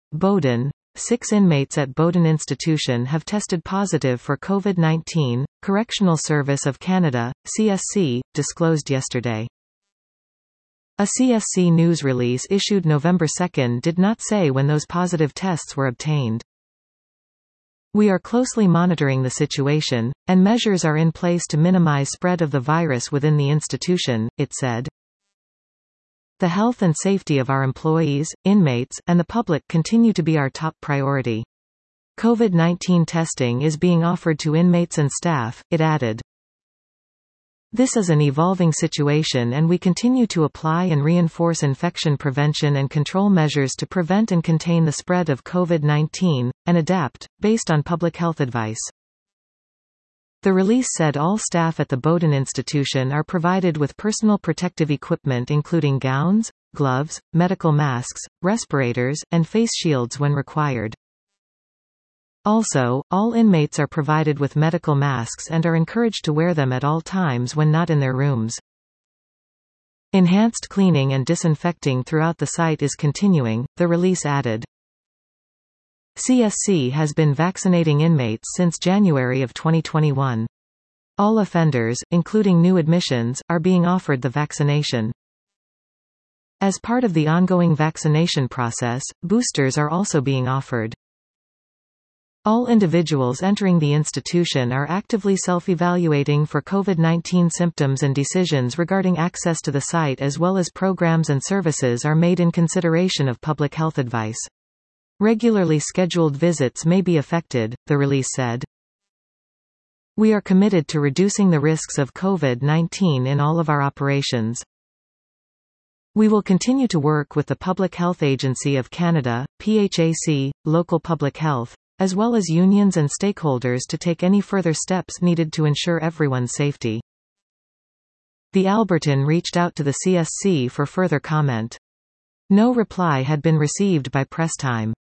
Bowdon. 6 inmates at Bowdon Institution have tested positive for COVID-19, Correctional Service of Canada, CSC, disclosed yesterday. A CSC news release issued November 2 did not say when those positive tests were obtained. We are closely monitoring the situation, and measures are in place to minimize spread of the virus within the institution, it said. The health and safety of our employees, inmates, and the public continue to be our top priority. COVID-19 testing is being offered to inmates and staff, it added. This is an evolving situation and we continue to apply and reinforce infection prevention and control measures to prevent and contain the spread of COVID-19, and adapt, based on public health advice. The release said all staff at the Bowdon Institution are provided with personal protective equipment including gowns, gloves, medical masks, respirators, and face shields when required. Also, all inmates are provided with medical masks and are encouraged to wear them at all times when not in their rooms. Enhanced cleaning and disinfecting throughout the site is continuing, the release added. CSC has been vaccinating inmates since January of 2021. All offenders, including new admissions, are being offered the vaccination. As part of the ongoing vaccination process, boosters are also being offered. All individuals entering the institution are actively self-evaluating for COVID-19 symptoms and decisions regarding access to the site as well as programs and services are made in consideration of public health advice. Regularly scheduled visits may be affected, the release said. We are committed to reducing the risks of COVID-19 in all of our operations. We will continue to work with the Public Health Agency of Canada, PHAC, local public health, as well as unions and stakeholders to take any further steps needed to ensure everyone's safety. The Alberton reached out to the CSC for further comment. No reply had been received by press time.